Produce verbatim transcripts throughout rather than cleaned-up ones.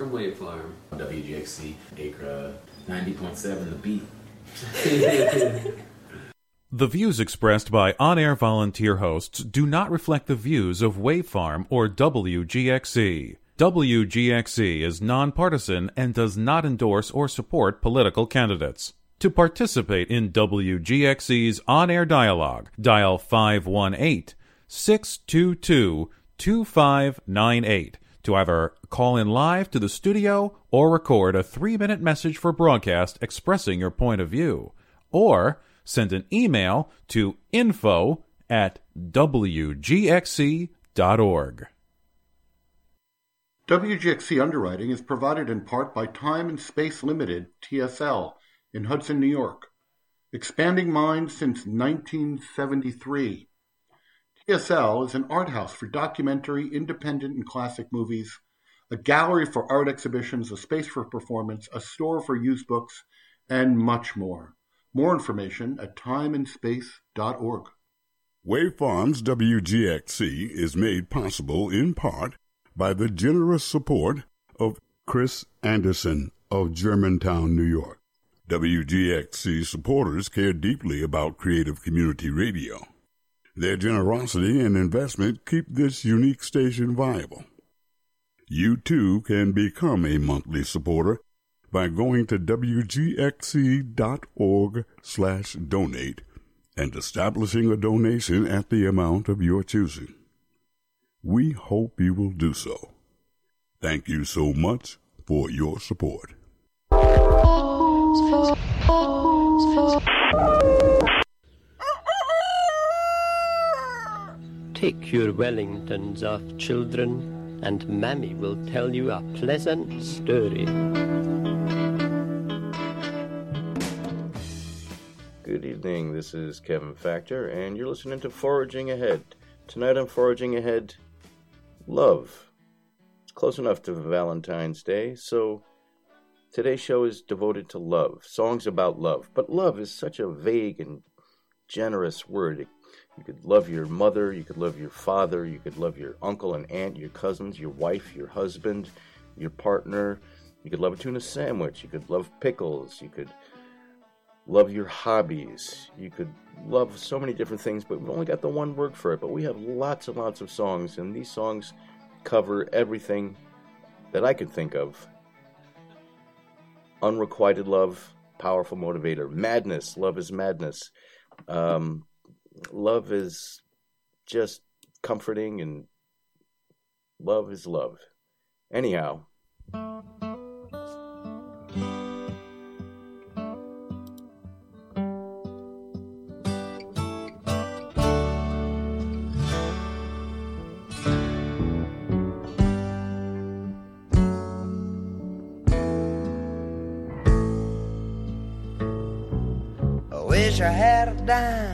Farm, Wave Farm. W G X C, Acra, ninety point seven, The Beat. The views expressed by on-air volunteer hosts do not reflect the views of Wave Farm or W G X C. W G X C is nonpartisan and does not endorse or support political candidates. To participate in W G X C's on-air dialogue, dial five one eight, six two two, two five nine eight to either call in live to the studio or record a three-minute message for broadcast expressing your point of view, or send an email to info at w g x c dot org. W G X C underwriting is provided in part by Time and Space Limited, T S L, in Hudson, New York. Expanding minds since nineteen seventy-three. T S L is an art house for documentary, independent, and classic movies, a gallery for art exhibitions, a space for performance, a store for used books, and much more. More information at time and space dot org. Wave Farm's W G X C is made possible in part by the generous support of Chris Anderson of Germantown, New York. W G X C supporters care deeply about creative community radio. Their generosity and investment keep this unique station viable. You too can become a monthly supporter by going to w g x c dot org slash donate and establishing a donation at the amount of your choosing. We hope you will do so. Thank you so much for your support. Take your Wellingtons off, children, and Mammy will tell you a pleasant story. Good evening, this is Kevin Factor, and you're listening to Foraging Ahead. Tonight on Foraging Ahead, love. It's close enough to Valentine's Day, so today's show is devoted to love, songs about love. But love is such a vague and generous word. You could love your mother, you could love your father, you could love your uncle and aunt, your cousins, your wife, your husband, your partner. You could love a tuna sandwich, you could love pickles, you could love your hobbies. You could love so many different things, but we've only got the one word for it. But we have lots and lots of songs, and these songs cover everything that I could think of. Unrequited love, powerful motivator. Madness, love is madness. Um, love is just comforting, and love is love. Anyhow. I had a dime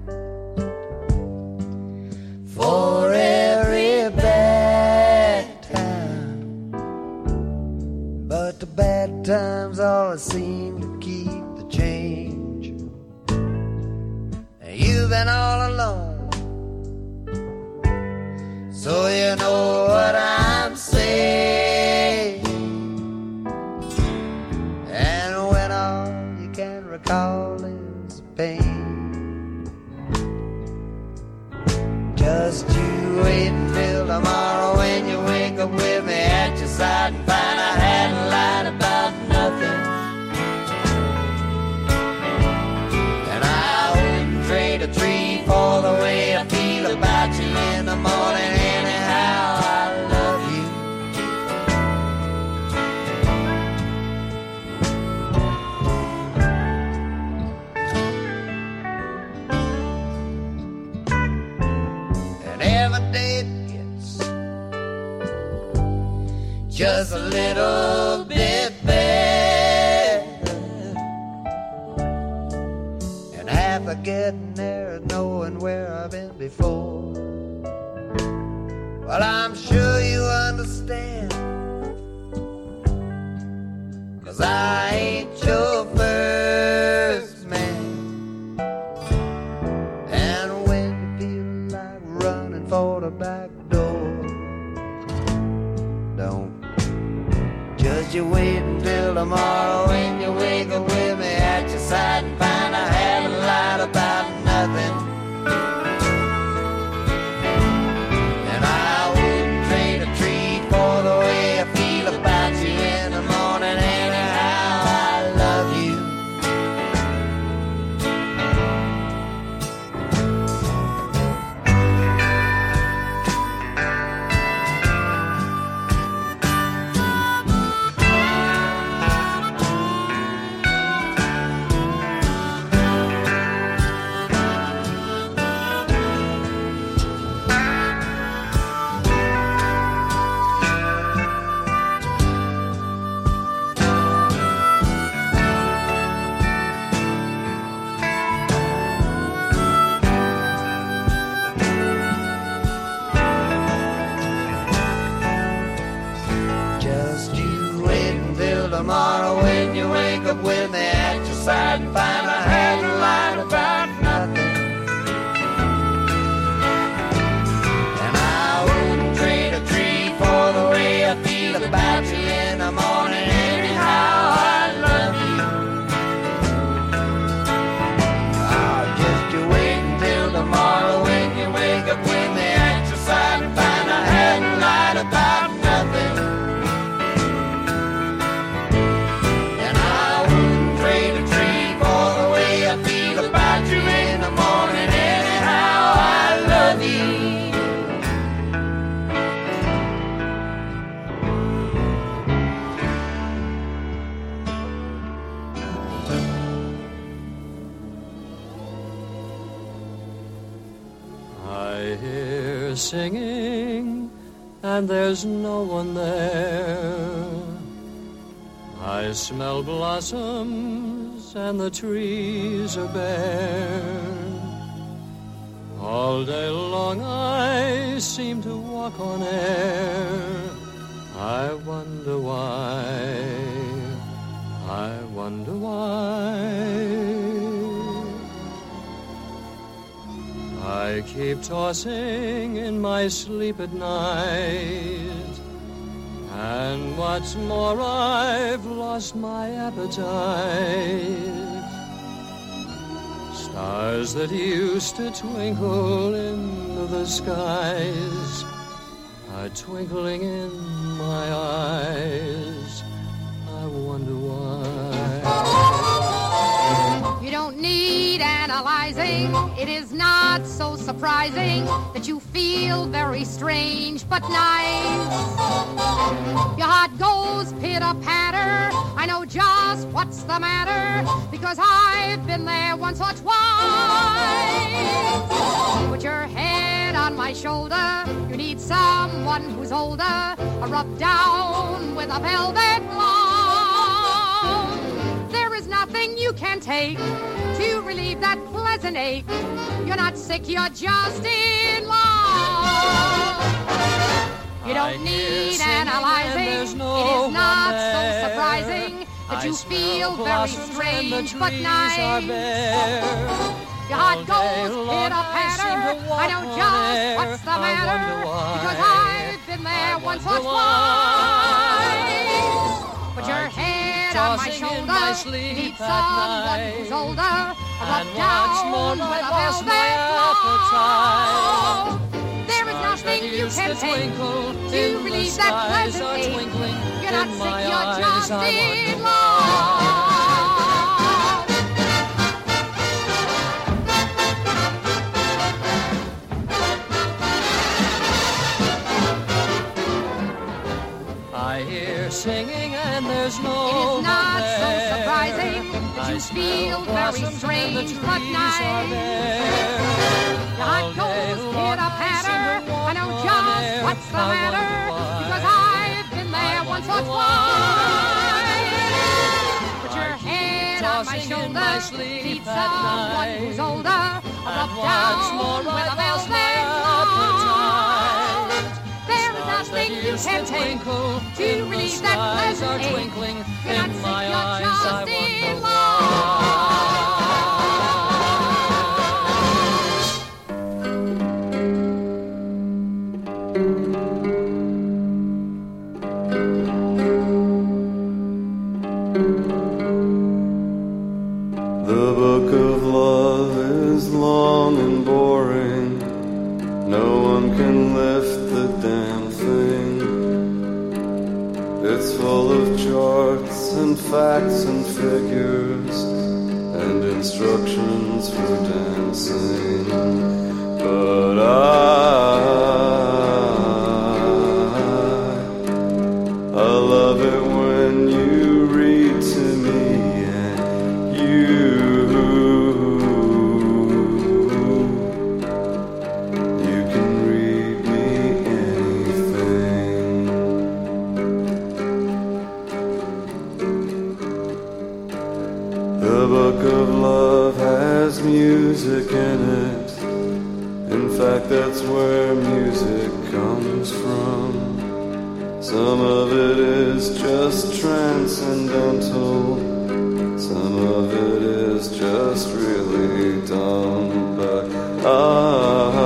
for every bad time, but the bad times always seem to keep the change. You've been all alone, so you know what I'm saying. And when all you can recall pain, just you wait until tomorrow when you wake up with me at your side and find I hadn't lied about nothing. And I wouldn't trade a tree for the way I feel about you in the morning. Anyhow, I love you. Just a little bit better, and half of getting there is knowing where I've been before. Well, I'm sure you understand, 'cause I ain't your first man. And when you feel like running for the back door, don't just you wait until tomorrow when you wake up with me at your side and find I haven't lied about nothing. And I wouldn't trade a tree for the way I feel about you in the morning. Anyhow, I love you. Just you wait until tomorrow when you wake up with me at your side and find I haven't lied about nothing. And I wouldn't trade a tree for the way I feel about you in the morning. Anyhow, I love you. Oh, just you wait until tomorrow when you wake up with me at your side and find I haven't lied about nothing. And I wouldn't trade a tree for the way I feel about you in the morning. Anyhow, I love you. I hear singing, and there's no one there. I smell blossoms, and the trees are bare. All day long I seem to walk on air. I wonder why, I wonder why. I keep tossing in my sleep at night, and what's more, I've lost my appetite. Stars that used to twinkle in the skies are twinkling in my eyes. I wonder why. You don't need analyzing. It is not so surprising that you feel very strange but nice. Your heart goes pitter-patter. I know just what's the matter because I've been there once or twice. Put your head on my shoulder. You need someone who's older. A rub down with a velvet glove. There is nothing you can take to relieve that pleasant ache. You're not sick, you're just in love. You don't need analyzing. No it is not so surprising that you feel very strange but nice. Your heart goes pitter-patter. I know just what's the matter because I've been there once or twice. Put your head on my shoulder. Need someone who's older. Rub down with a velvet glove. There is nothing you can take to relieve that pleasant ache. You're not sick, you're just in love. I hear singing and there's no It is not one so there. surprising that I you smell feel very blossoms and the strange trees but are nice. bare. Your heart All day goes long pitter-patter. I seem to I walk know on just air. what's the I wonder matter why. because I've been there once or wonder why. twice. Put your I keep head on my tossing in shoulder. my sleep Need at someone night. who's older. A rub And what's down more, with a I've lost my velvet glove. appetite. There is Stars that nothing you used can to take twinkle to in the relieve that skies pleasant are ache. twinkling You're not in sick, my you're eyes. just I in wonder love. charts and facts and figures and instructions for dancing, but I, I love it when you read to me and you, you can read me anything. The book of love has music in it. In fact, that's where music comes from. Some of it is just transcendental. Some of it is just really dumb. But I,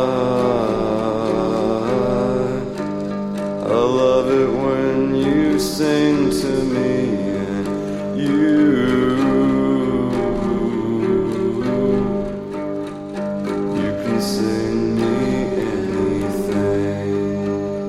I love it when you sing to me and you. Sing me anything.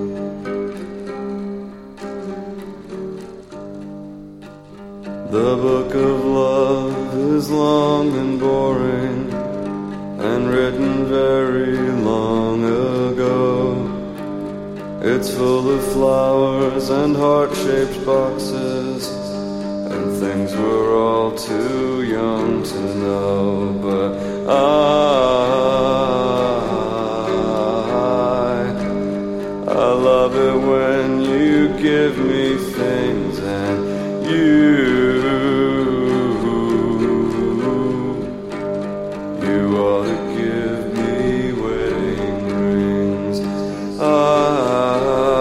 The book of love is long and boring and written very long ago. It's full of flowers and heart-shaped boxes and things we're all too young to know. But I I love it when you give me things and you, you ought to give me wedding rings. I,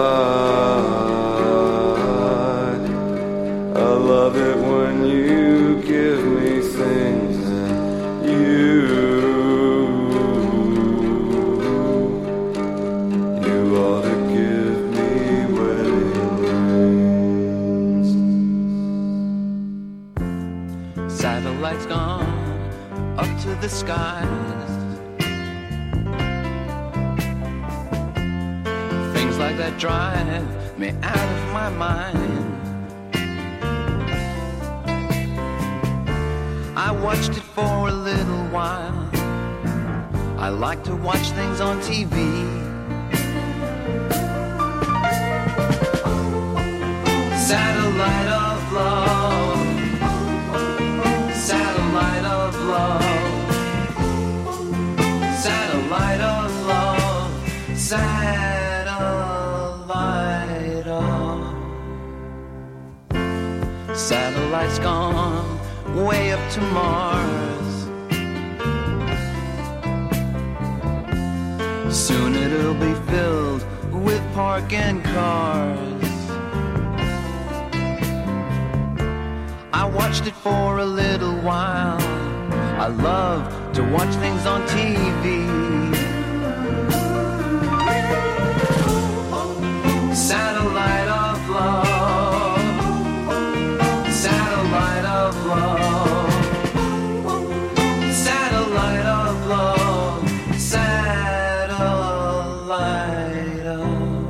I love it when you give me things and you. Satellites gone up to the skies. Things like that drive me out of my mind. I watched it for a little while. I like to watch things on T V. Satellite of love. Satellite of love, satellite of love, satellite of. Satellite's gone way up to Mars. Soon it'll be filled with parking cars. I watched it for a little while. I love to watch things on T V. Satellite of love, satellite of love, satellite of love, satellite of.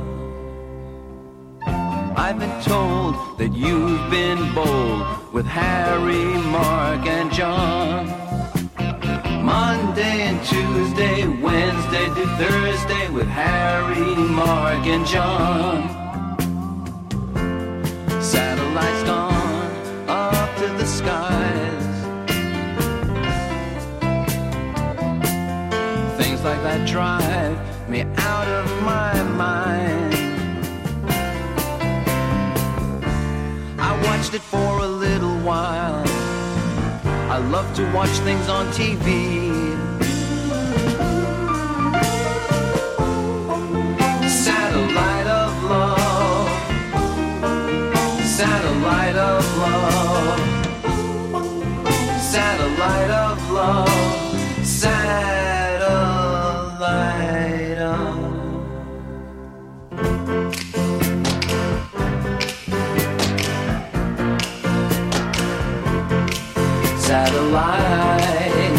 I've been told that you've been bold with Harry, Mark, and John. Monday and Tuesday, Wednesday to Thursday with Harry, Mark, and John. Satellites gone up to the skies. Things like that drive me out of my mind. I watched it for a little while. I love to watch things on T V. Satellite of love, satellite of love, satellite of love, satellite of. Satellite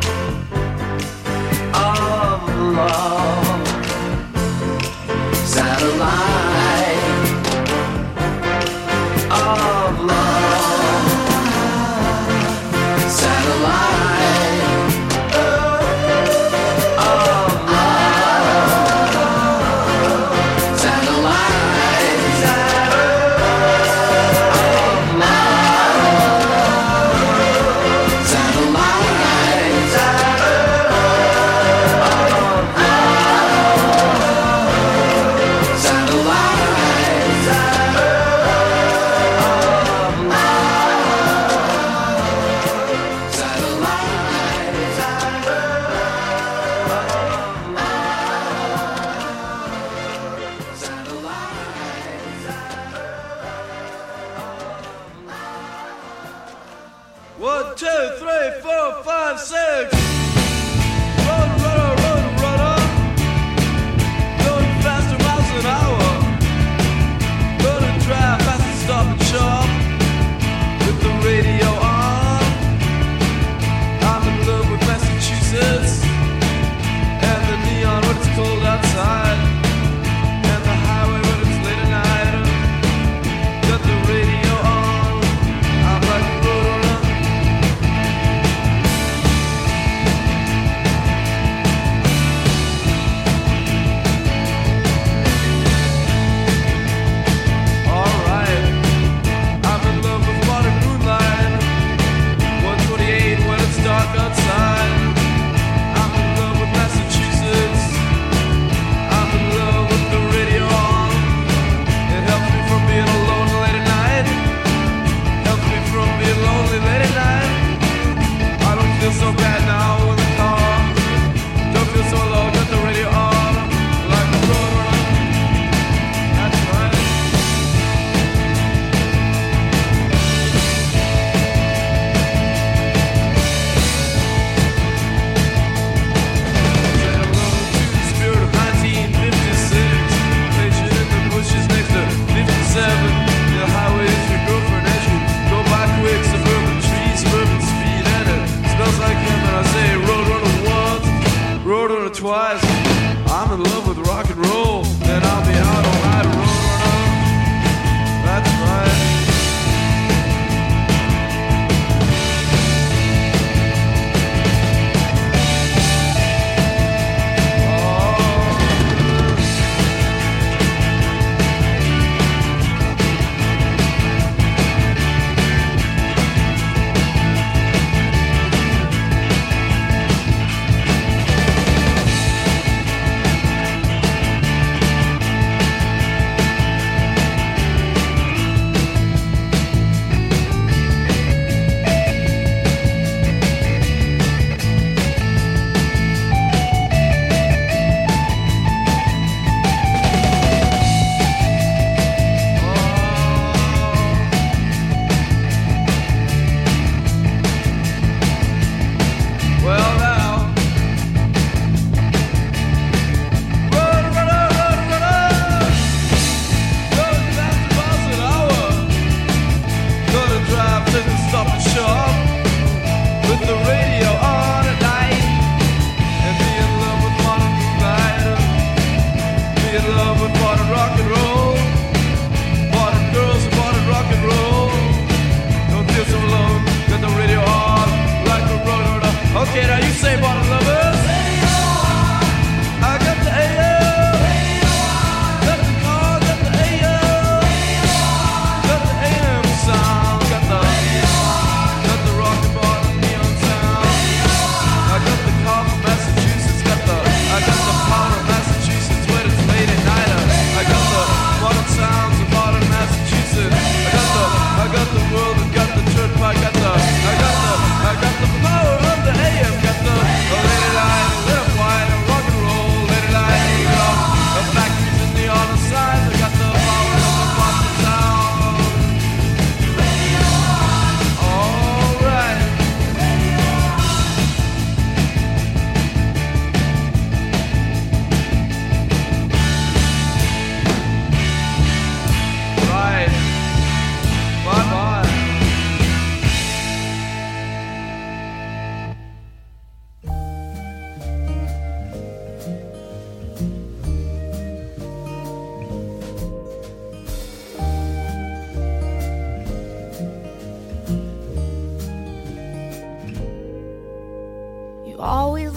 of love, satellite of One, two, three, four, five, six. Run, runner, run, runner. Going faster miles an hour. Gonna drive fast and stop and shop. With the radio on. I'm in love with Massachusetts. And the neon when it's cold outside. And the highway when it's late at night. Got the radio on. I'm like a roadrunner.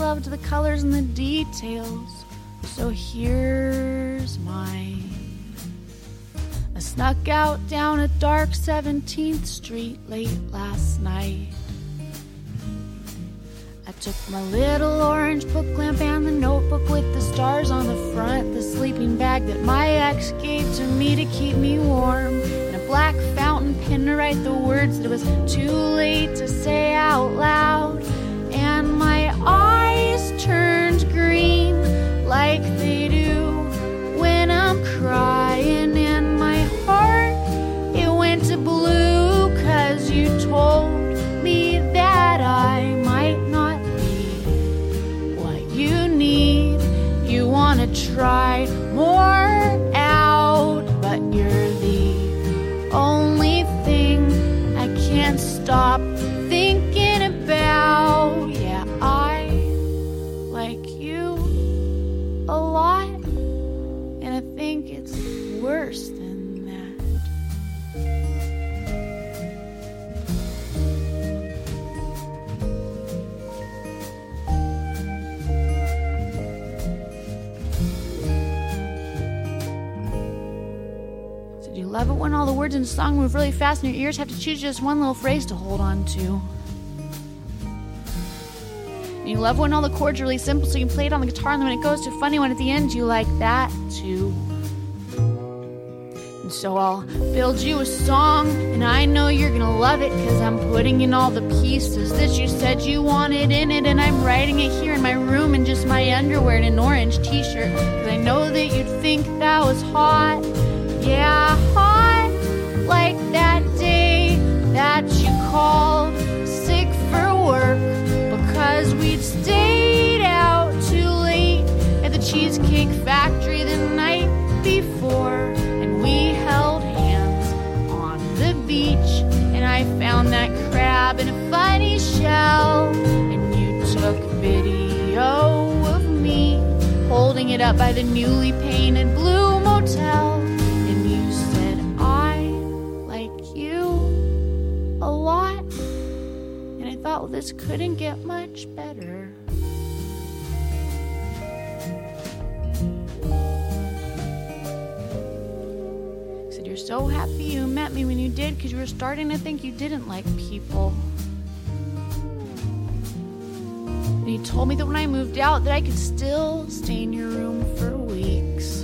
loved the colors and the details, so here's mine. I snuck out down a dark seventeenth Street late last night. I took my little orange book lamp and the notebook with the stars on the front, the sleeping bag that my ex gave to me to keep me warm, and a black fountain pen to write the words that it was too late to say out loud. And my eyes turned green like they do when I'm crying, and my heart, it went to blue 'cause you told me that I might not be what you need. You wanna try more out, but you're the only thing I can't stop thinking about. Yeah, I like you a lot, and I think it's worse than that. So do you love it when all the words in a song move really fast and your ears have to choose just one little phrase to hold on to? And you love when all the chords are really simple so you can play it on the guitar, and then when it goes to a funny one at the end, you like that too. And so I'll build you a song, and I know you're gonna love it 'cause I'm putting in all the pieces that you said you wanted in it, and I'm writing it here in my room in just my underwear and an orange t-shirt 'cause I know that you'd think that was hot. Yeah, hot like that day that you called sick for work because we'd stayed out too late at the Cheesecake Factory the night before, and we held hands on the beach, and I found that crab in a funny shell, and you took video of me holding it up by the newly painted blue motel, and you said I like you a lot, and I thought, well, this couldn't get much better. Said you're so happy you met me when you did because you were starting to think you didn't like people. And you told me that when I moved out that I could still stay in your room for weeks.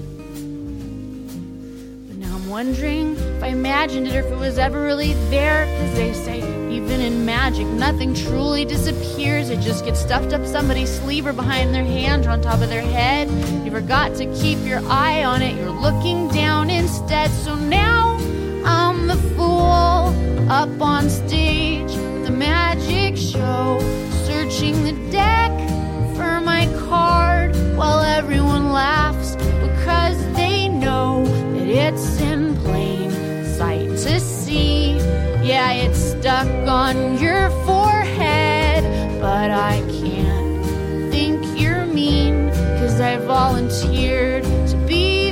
But now I'm wondering if I imagined it or if it was ever really there, because they say even in magic nothing truly disappears. It just gets stuffed up somebody's sleeve or behind their hand or on top of their head. You forgot to keep your eye on it, you're looking down instead. So now I'm the fool up on stage at the magic show, searching the deck for my card while everyone laughs because they know that it's in plain sight to see. Yeah, it's stuck on your forehead, but I can't think you're mean 'cause I volunteered to be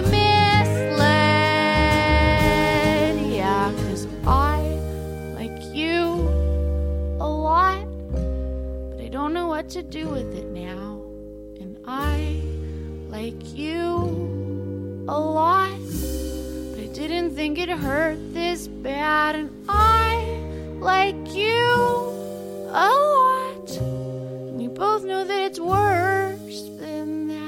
misled. Yeah, 'cause I like you a lot, but I don't know what to do with it now. And I like you a lot, but I didn't think it hurt this bad. And I like you a lot, and we both know that it's worse than that.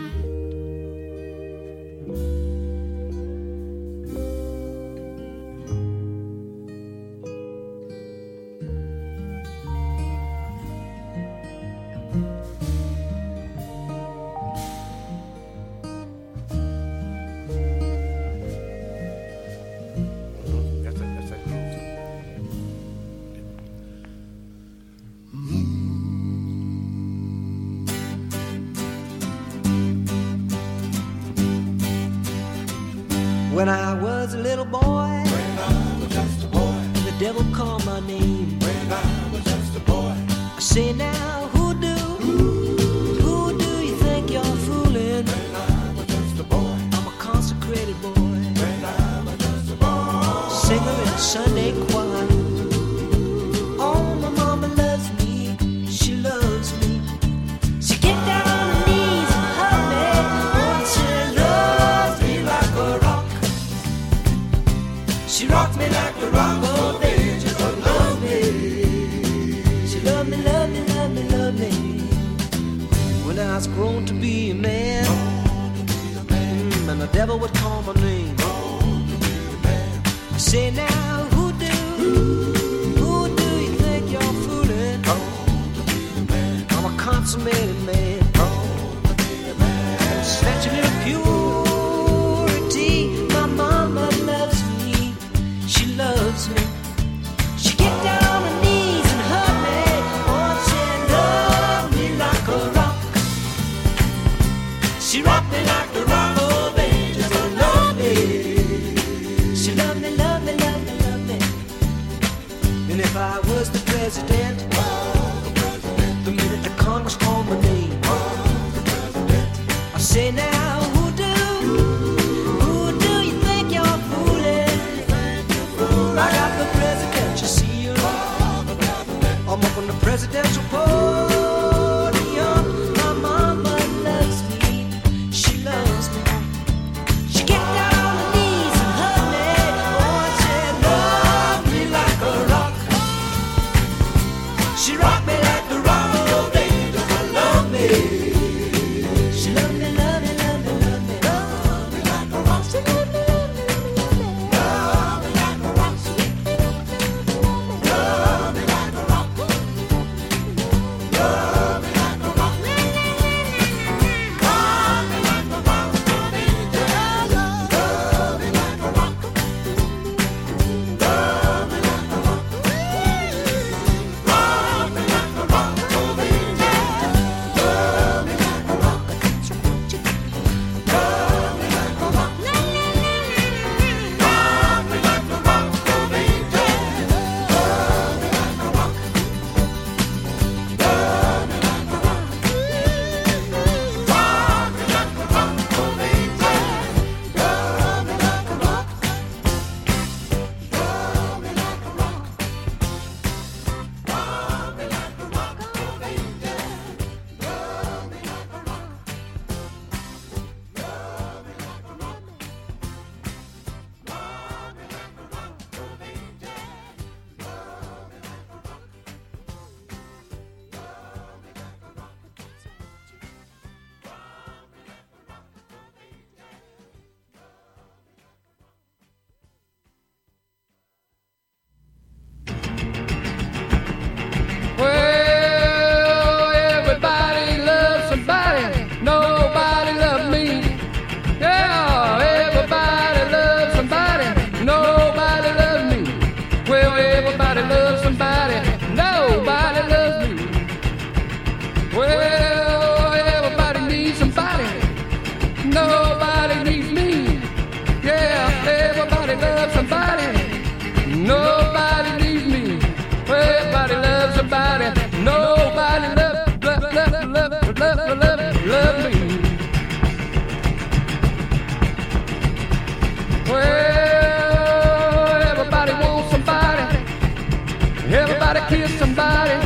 When I was a little boy, when I was just a boy, and the devil called my name. When I was just a boy, I say now, who do, who, who do you think you're fooling? When I was just a boy, I'm a consecrated boy. When I was just a boy, singer in a Sunday choir. Oh, my mama loves me, she loves me. She born to be a man. Mm, and the devil would call my name. I say now, who do, who do you think you're fooling? I'm a consummated man. Snatch a little purity. My mama loves me. She loves me. She get down on her knees and hug me. Oh, she love me like a rock. She rock me like a rock. Oh, baby, just love me. She love me, love me, love me, love me. And if I was the president, the minute the Congress called my name, I say now, who do, who do you think you're fooling? I got the president, you see you. I'm up on the presidential podium. My mama loves me, she loves me. She get down on her knees and hug me. Oh, she love me like a rock. She rock me like the rock, oh baby, just love me. She love me, love me, love me, love me, love me like a rock. She love me, love me, love me, love me, love me like a rock. She love me like a rock, love me like a rock, love me like a rock, baby, love me like a rock, love me like a rock, love me like a rock, love me like a rock, oh baby, love me like a rock. Well, everybody loves somebody. Nobody loves me. Yeah, everybody loves somebody. Nobody loves me. Well, everybody loves somebody. Nobody loves me. Well, everybody needs somebody. Nobody needs me. Yeah, everybody loves somebody. Nobody needs me. Well, everybody loves somebody. Nobody loves, love, love, love, love, love, love me. Well, everybody wants somebody. Everybody kiss somebody.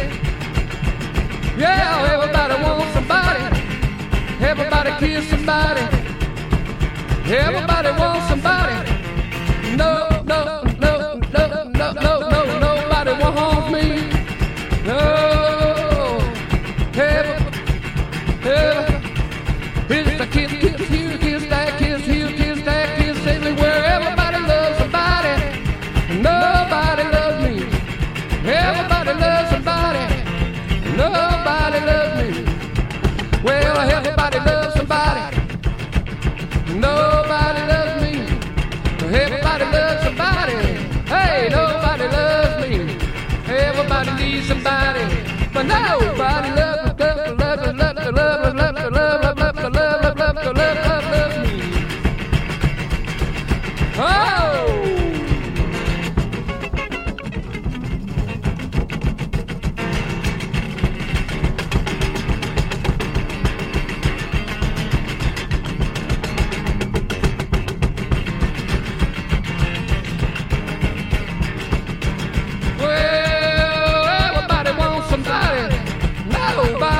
Yeah, everybody wants somebody. Everybody kiss somebody. Everybody wants somebody. No, no, no, no, no, no, no, nobody wants me. No, ever, ever. It's the kiss, kiss, here, kiss that, kiss here, kiss that, kiss everywhere. Everybody loves somebody. Nobody loves me. Everybody loves somebody. Nobody loves me. Well, everybody loves somebody. Nobody loves me. Everybody loves somebody. Hey, nobody loves me. Everybody needs somebody, but nobody loves, loves, loves, loves, loves, loves, loves, loves, loves, loves, loves, loves, loves me. Oh! Well, everybody wants somebody. Nobody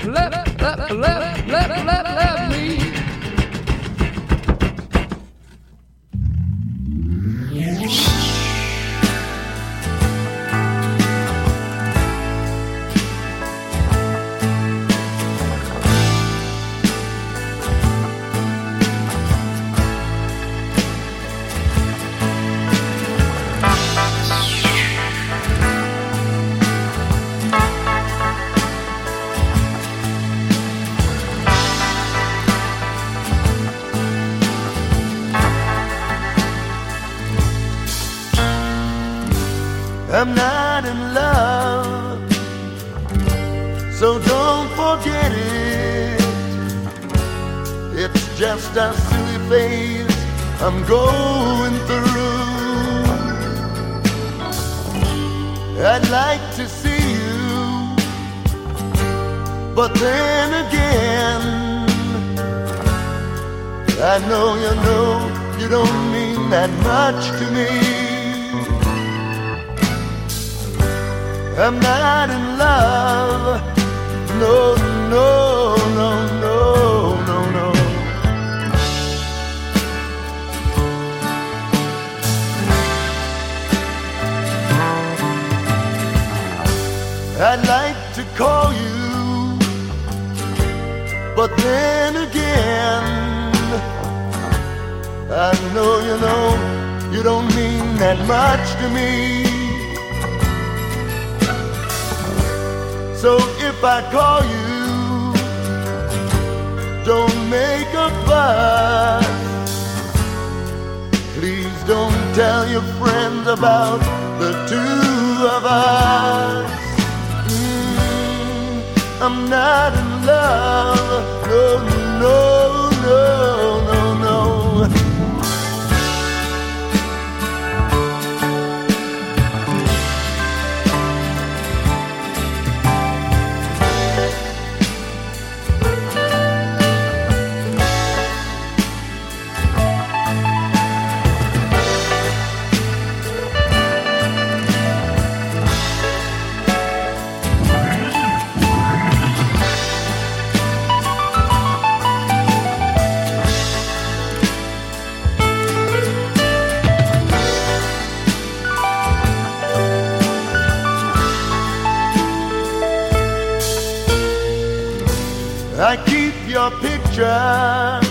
left, left, left, left, left, left me. I'm not in love, so don't forget it. It's just a silly phase I'm going through. I'd like to see you, but then again, I know you know you don't mean that much to me. I'm not in love, no, no, no, no, no, no. I'd like to call you, but then again, I know you know you don't mean that much to me. So if I call you, don't make a fuss. Please don't tell your friends about the two of us. Mm, I'm not in love, no, no, no, no, no. I keep your picture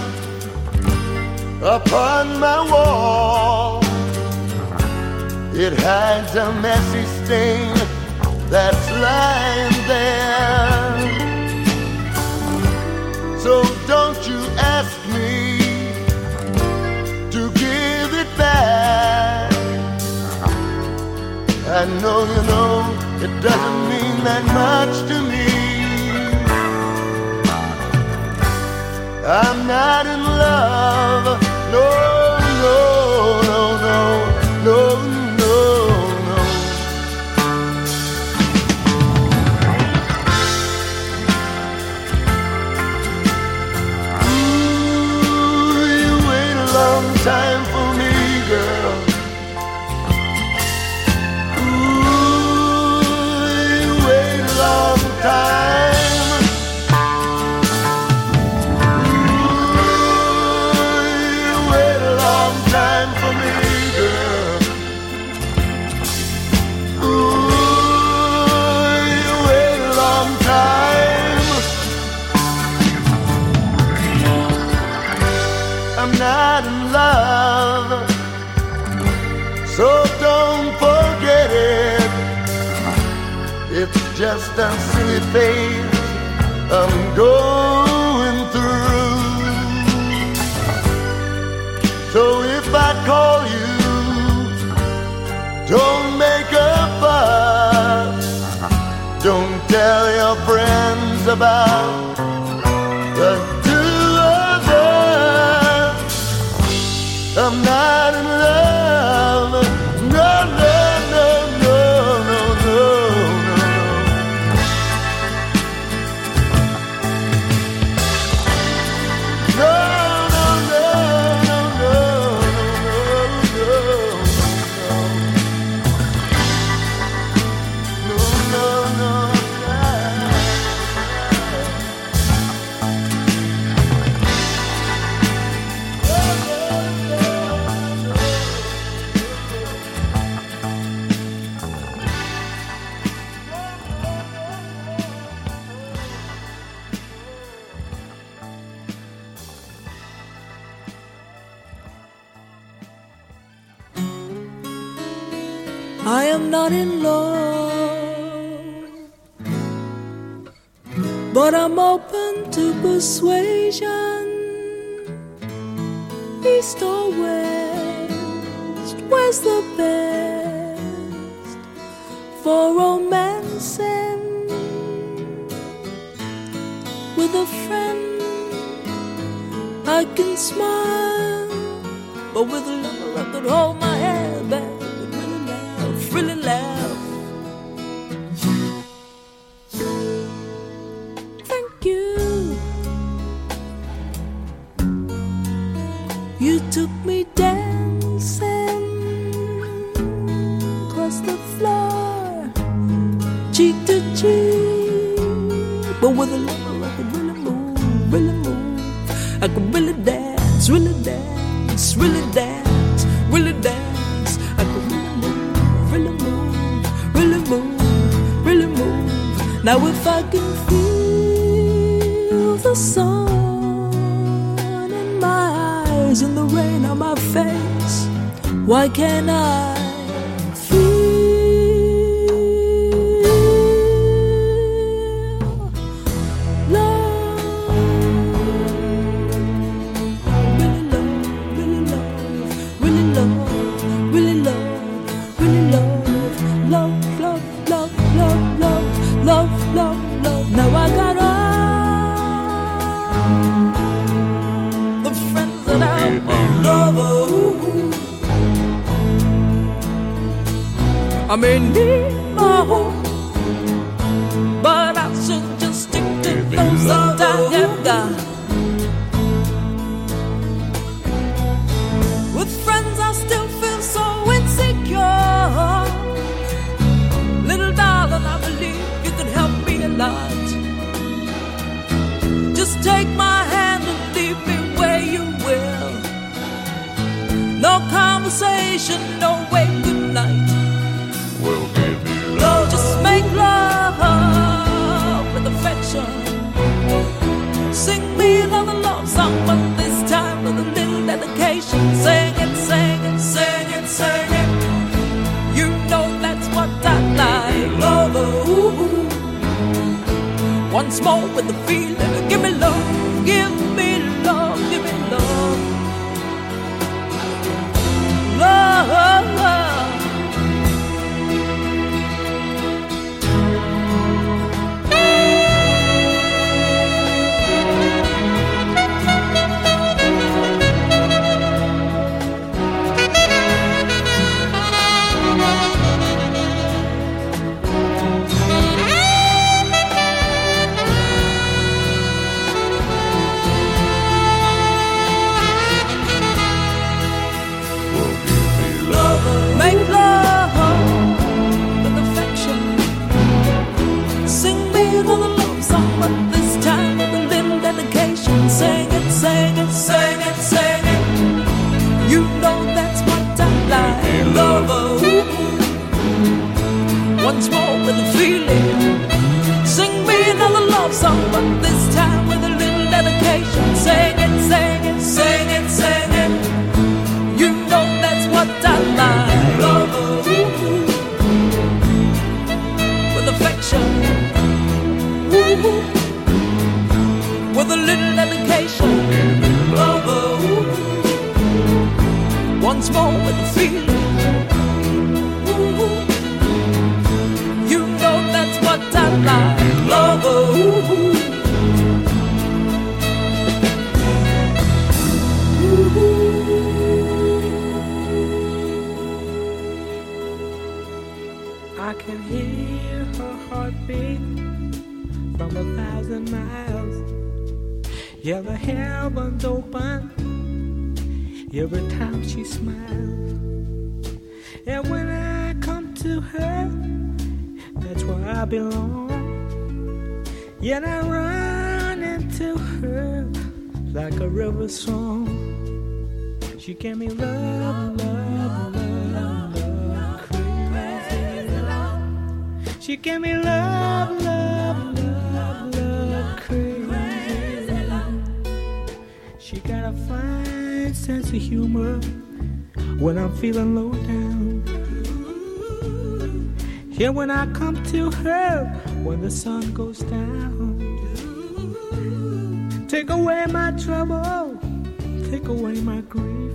upon my wall. It hides a messy stain that's lying there. So don't you ask me to give it back. I know you know it doesn't mean that much to me. I'm not in love, no, no, no, no, no, no, no. Ooh, you wait a long time for me, girl. Ooh, you wait a long time. Not in love, so don't forget it. It's just a silly phase I'm going through. So if I call you, don't make a fuss. Don't tell your friends about the I'm not in love, no, no, no, no, no, no, no. No, no, no, no, no, no, no, no, no, no. I am not in love, but I'm open to persuasion. East or west, where's the best for romancing with a friend? I can smile, but with a lover I could hold my head back and really laugh, really laugh. Thank you. You took me dancing across the floor, cheek to cheek, but with a lover I could really move, really move. I could really dance, really dance, really dance, really dance. I could really move, really move, really move, really move. Now if I can feel the sun in my eyes and the rain on my face, why can't I feel I may need my home, but I should just stick to those that I have got. With friends I still feel so insecure. Little darling, I believe you could help me a lot. Just take my hand and leave me where you will. No conversation, no wait, good night. Well, give me No, love. just make love with affection. Sing me another love song, but this time with a little dedication. Sing it, sing it, sing it, sing it. You know that's what I like. Love, ooh. Once more with the feeling. Give me love, give me love, give me love. Love, love. Make love with affection. Sing me another love song, but this time with a little dedication. Sing it, sing it, sing it, sing it. You know that's what I like. Love, ooh. Once more with a feeling. Sing me another love song, but this time with a little dedication. Sing it, sing it, sing it, sing it. You know that's what I like. Love, ooh, with affection, ooh, with a little dedication. Love, ooh, once more with the feeling. Ooh, you know that's what I like. Love, ooh, ooh. I can hear her heartbeat from a thousand miles. Yeah, the heavens open every time she smiles. And when I come to her, that's where I belong. Yet I run into her like a river song. She gave me love, love, love, love, crazy love. She gave me love, love, love, love, crazy love. She got a fine sense of humor when I'm feeling low down. Yeah, when I come to her, when the sun goes down, take away my trouble, take away my grief,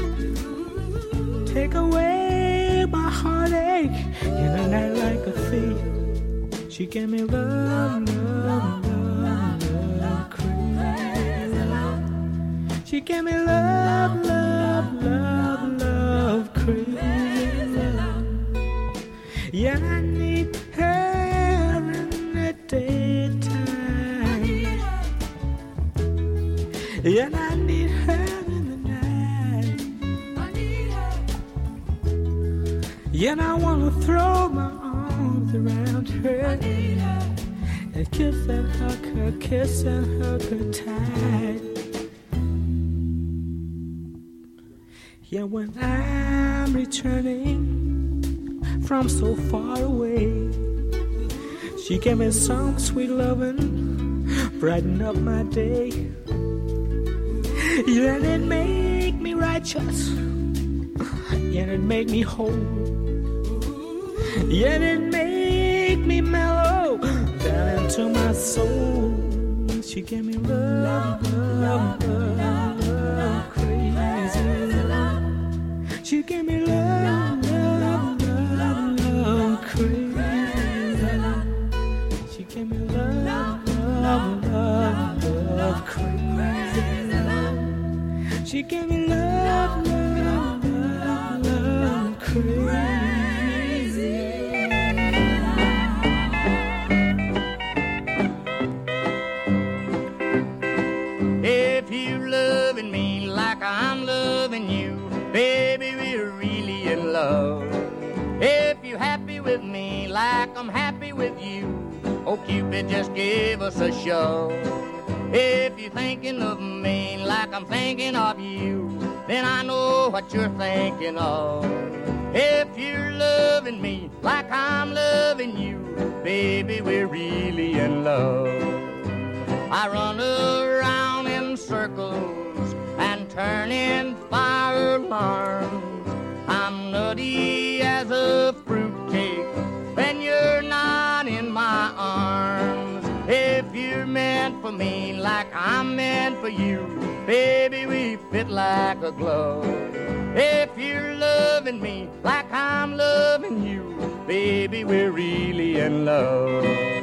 take away my heartache in a night like a thief. She gave me love, love, love, love, crazy love. She gave me love, love, love, love, crazy love. Yeah, I need her in the daytime. Yeah, I need her in the night. I need her. Yeah, and I wanna throw my arms around her and kiss and hug her, kiss and hug her tight. Yeah, when I'm returning from so far away, she gave me some sweet loving, brighten up my day. Yeah, and it made me righteous, yeah, and it made me whole. Yeah, it made me mellow down into my soul. She gave me love, love, love, love, crazy love. She gave me love, love, love, love, crazy love. She gave me love, love, love, love, crazy love. She gave me love, love, love, love, crazy. If you loving me like I'm loving you, baby, we're really in love. If you happy with me like I'm happy with you, oh Cupid, just give us a show. If you're thinking of me like I'm thinking of you, then I know what you're thinking of. If you're loving me like I'm loving you, baby, we're really in love. I run around in circles and turn in fire alarms. I'm nutty as a fruitcake when you're not in my arms. If you're meant for me like I'm meant for you, baby, we fit like a glove. If you're loving me like I'm loving you, baby, we're really in love.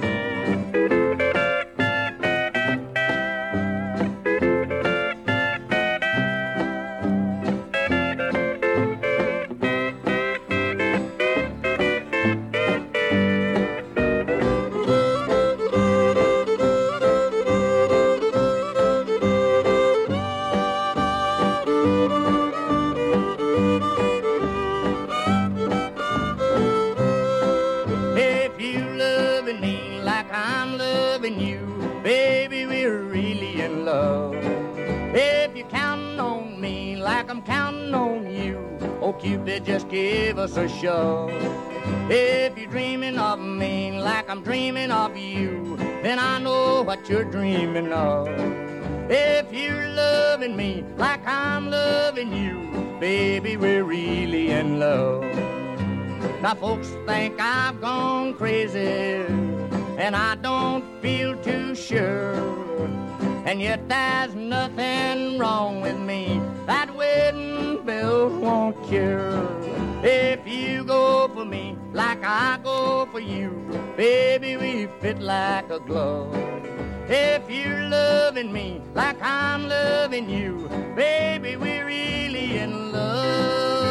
Cupid, just give us a show. If you're dreaming of me like I'm dreaming of you, then I know what you're dreaming of. If you're loving me like I'm loving you, baby, we're really in love. Now folks think I've gone crazy, and I don't feel too sure. And yet there's nothing wrong with me that wedding bells won't cure. If you go for me like I go for you, baby, we fit like a glove. If you're loving me like I'm loving you, baby, we're really in love.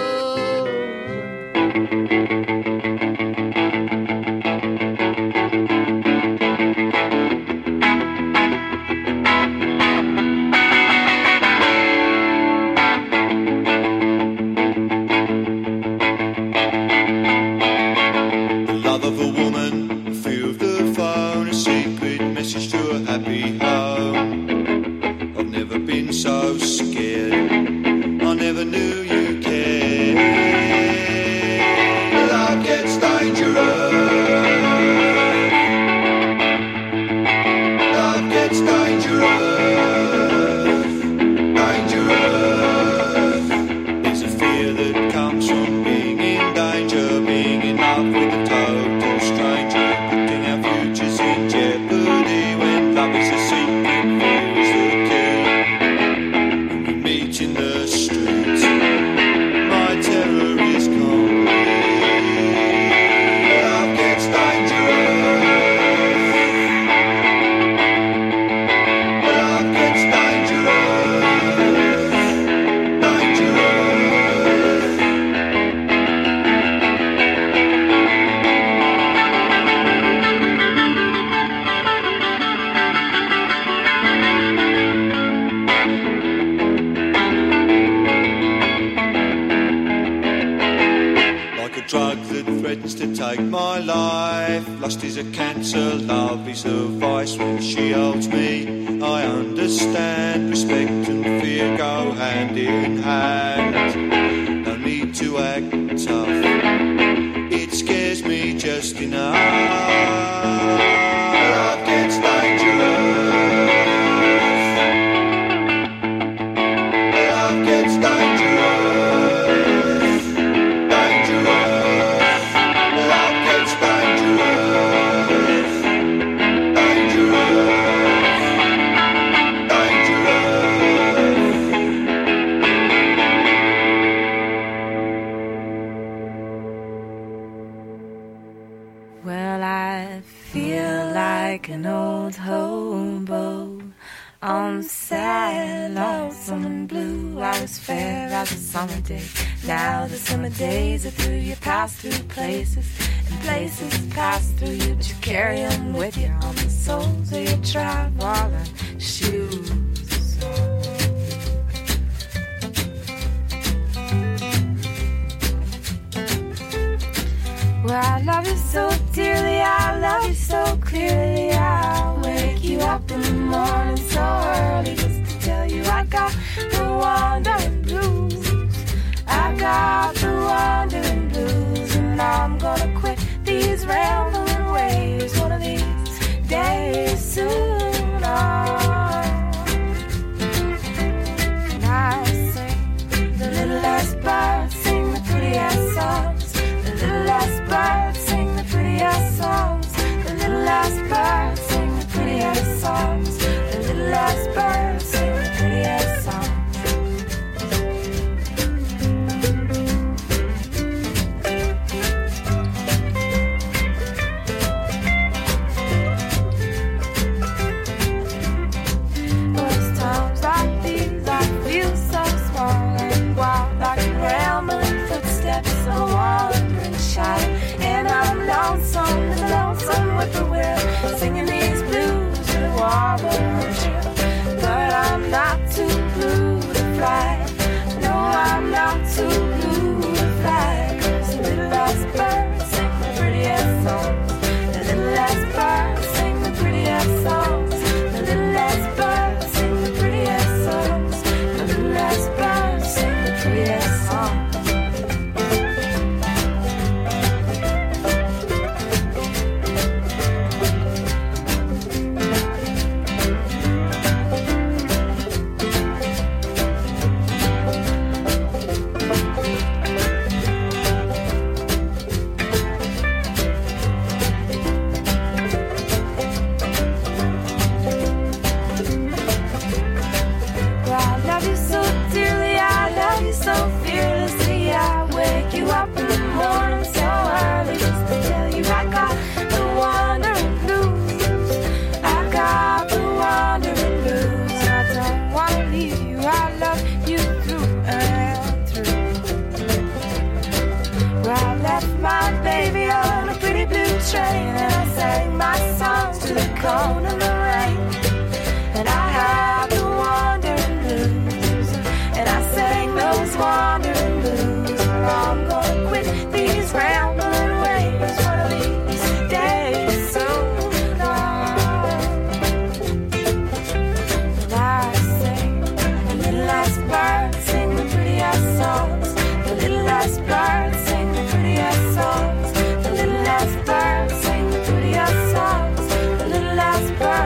So scared, I never knew you cared. Love gets dangerous. Love gets dangerous. Dangerous. There's a fear that comes from being in danger, being in love with the total. threatens to take my life. Lust is a cancer, love is a vice. When she holds me, I understand. Respect and fear go hand in hand. No need to act tough, it scares me just enough. Love gets dangerous. Love gets dangerous. An old hobo on sad, lonesome and blue. I was fair as a summer day. Now the summer days are through. You pass through places, and places pass through you, but you carry them with you on the soles of your traveling shoes. Well, I love you so dearly, I love you so clearly. I'll wake you up in the morning so early just to tell you I got the wandering blues. I got the wandering blues, and I'm gonna quit these rambling ways one of these days soon. And I sing the little last bird, sing the prettiest songs. The little last bird, sing the prettiest songs. The little last bird, sing the prettiest songs. The little last bird, sing the prettiest songs. Well, it's times like these I feel so small and wild, like rambling footsteps of a wandering child. And I'm lonesome, lonesome with the wind, singing these blues to the warble and chill. But I'm not too blue to fly. No, I'm not too blue to fly. 'Cause the little last bird sing the prettiest songs. The little last bird sing the prettiest songs. The little last bird sing the prettiest songs. The little last bird sing the prettiest songs. Train, and I sang my songs to the cold and the rain, and I had the wandering blues, and I sang those wandering blues. I'm gonna quit these rambling ways one of these days soon. And I sing the little last bird, sing the prettiest songs. The little last bird, sing the prettiest songs. The little last bird, sing the prettiest songs. The little last bird.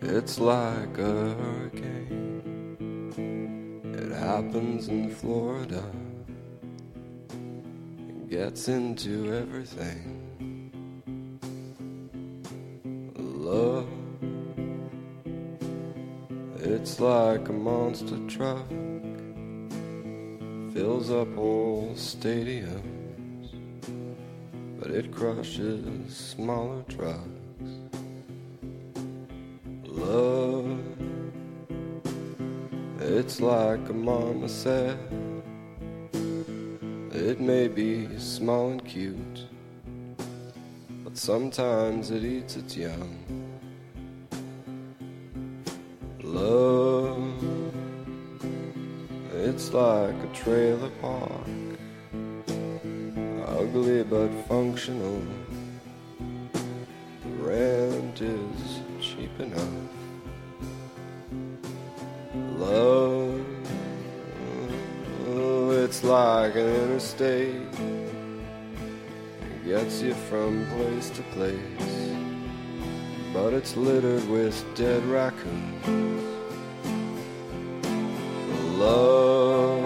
It's like a hurricane. It happens in Florida. It gets into everything. Love, it's like a monster truck. Fills up whole stadiums, but it crushes smaller trucks. Love, it's like a marmoset. It may be small and cute, but sometimes it eats its young. Love, it's like a trailer park, ugly but functional. The rent is cheap enough. Love, it's like an interstate. It gets you from place to place, but it's littered with dead raccoons. Love,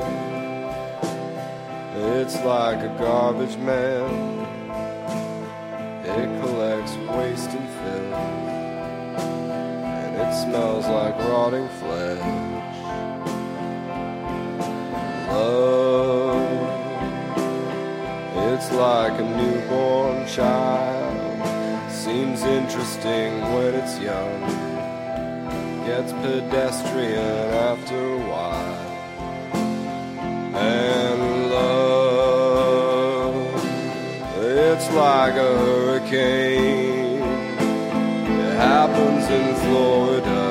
it's like a garbage man. It collects waste and filth, and it smells like rotting flesh. Love, it's like a newborn child. Seems interesting when it's young, gets pedestrian after a while. And love, it's like a hurricane. It happens in Florida.